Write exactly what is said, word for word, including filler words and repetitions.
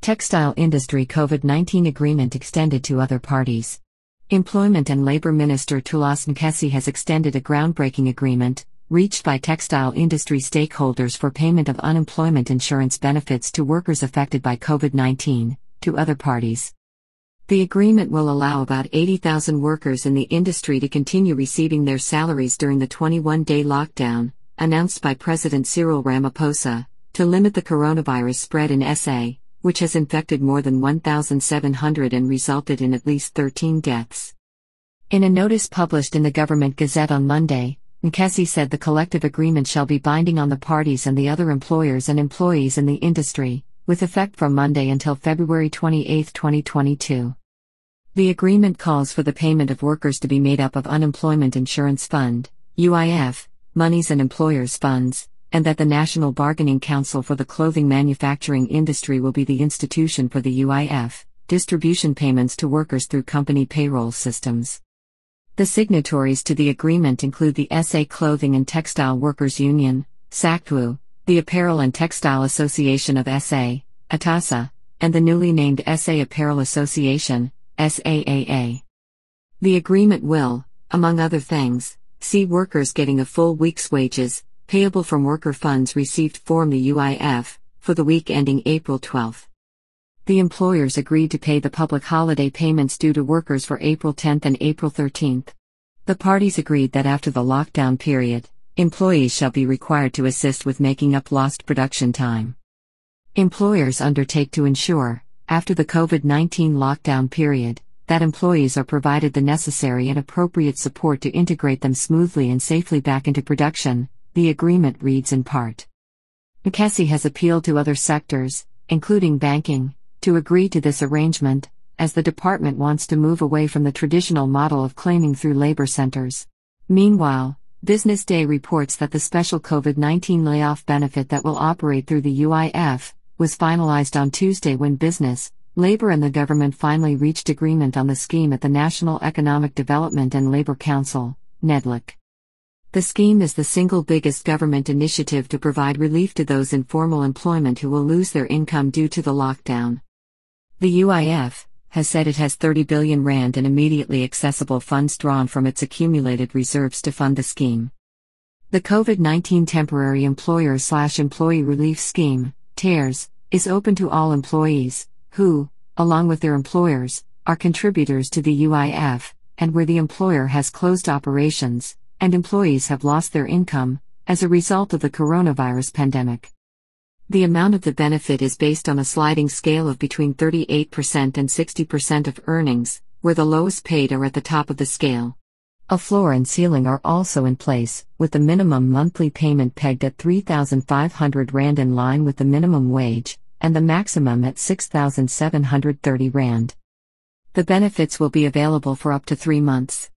Textile Industry COVID nineteen Agreement extended to other parties. Employment and Labor Minister Toulas Nkesi has extended a groundbreaking agreement, reached by textile industry stakeholders for payment of unemployment insurance benefits to workers affected by COVID nineteen, to other parties. The agreement will allow about eighty thousand workers in the industry to continue receiving their salaries during the twenty-one day lockdown, announced by President Cyril Ramaphosa, to limit the coronavirus spread in S A, which has infected more than one thousand seven hundred and resulted in at least thirteen deaths. In a notice published in the Government Gazette on Monday, Nkesi said the collective agreement shall be binding on the parties and the other employers and employees in the industry, with effect from Monday until February twenty-eighth, twenty twenty-two. The agreement calls for the payment of workers to be made up of Unemployment Insurance Fund, U I F, monies and employers' funds, and that the National Bargaining Council for the Clothing Manufacturing Industry will be the institution for the U I F, distribution payments to workers through company payroll systems. The signatories to the agreement include the S A Clothing and Textile Workers Union, SACTWU, the Apparel and Textile Association of S A, ATASA, and the newly named S A Apparel Association, S A A A. The agreement will, among other things, see workers getting a full week's wages, payable from worker funds received from the U I F, for the week ending April twelfth. The employers agreed to pay the public holiday payments due to workers for April tenth and April thirteenth. The parties agreed that after the lockdown period, employees shall be required to assist with making up lost production time. Employers undertake to ensure, after the COVID nineteen lockdown period, that employees are provided the necessary and appropriate support to integrate them smoothly and safely back into production, the agreement reads in part. Nkesi has appealed to other sectors, including banking, to agree to this arrangement, as the department wants to move away from the traditional model of claiming through labor centers. Meanwhile, Business Day reports that the special COVID nineteen layoff benefit that will operate through the U I F was finalized on Tuesday when business, labor and the government finally reached agreement on the scheme at the National Economic Development and Labor Council, NEDLAC. The scheme is the single biggest government initiative to provide relief to those in formal employment who will lose their income due to the lockdown. The U I F has said it has thirty billion rand in immediately accessible funds drawn from its accumulated reserves to fund the scheme. The COVID nineteen Temporary Employer-slash-Employee Relief Scheme, T E R S, is open to all employees, who, along with their employers, are contributors to the U I F, and where the employer has closed operations, and employees have lost their income, as a result of the coronavirus pandemic. The amount of the benefit is based on a sliding scale of between thirty-eight percent and sixty percent of earnings, where the lowest paid are at the top of the scale. A floor and ceiling are also in place, with the minimum monthly payment pegged at three thousand five hundred rand in line with the minimum wage, and the maximum at six thousand seven hundred thirty rand. The benefits will be available for up to three months.